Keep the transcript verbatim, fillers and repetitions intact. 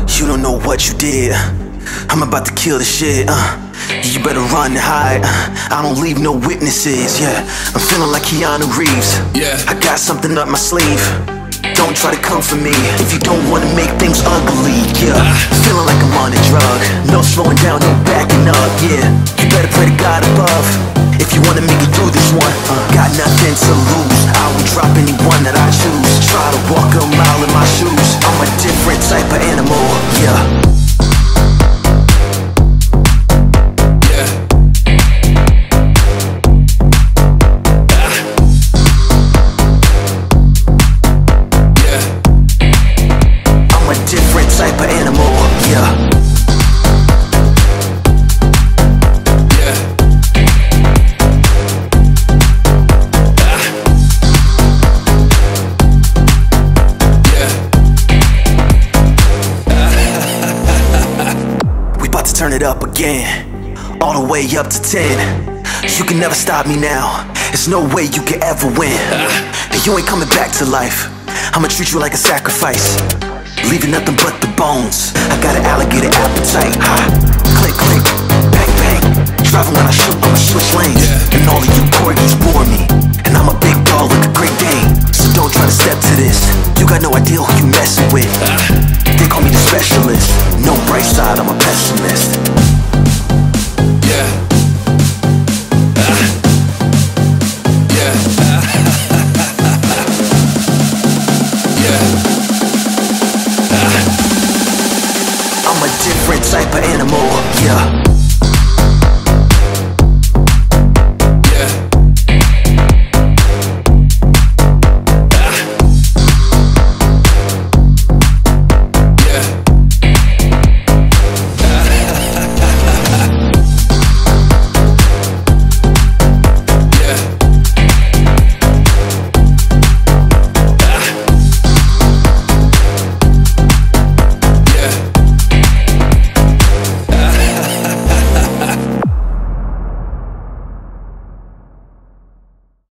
You don't know what you did. I'm about to kill the shit. Uh, you better run and hide. Uh, I don't leave no witnesses. Yeah, I'm feeling like Keanu Reeves. Yeah, I got something up my sleeve. Don't try to come for me if you don't wanna make things ugly. Yeah, feeling like I'm on a drug. No slowing down, no backing up. Yeah, you better pray to God above if you wanna make it through this one. Uh, got nothing to lose. I will drop anyone that I choose. Try to walk a mile in my shoes. I'm a different type of animal. Yeah. Type of animal, yeah. Yeah. Ah. Yeah. We about to turn it up again, all the way up to ten. You can never stop me now. There's no way you can ever win. Ah. And you ain't coming back to life. I'ma treat you like a sacrifice, leaving nothing but the bones. I got an alligator appetite. Ha, click, click, bang, bang. Driving when I shoot, I'ma switch lanes. Yeah. And all of you corgis bore me. And I'm a big dog like a Great Dane. So don't try to step to this. You got no idea who you messing with. Ah. They call me the specialist. No bright side, I'm a pessimist. Yeah. Ah. Yeah. Yeah. I'm a different type of animal, yeah.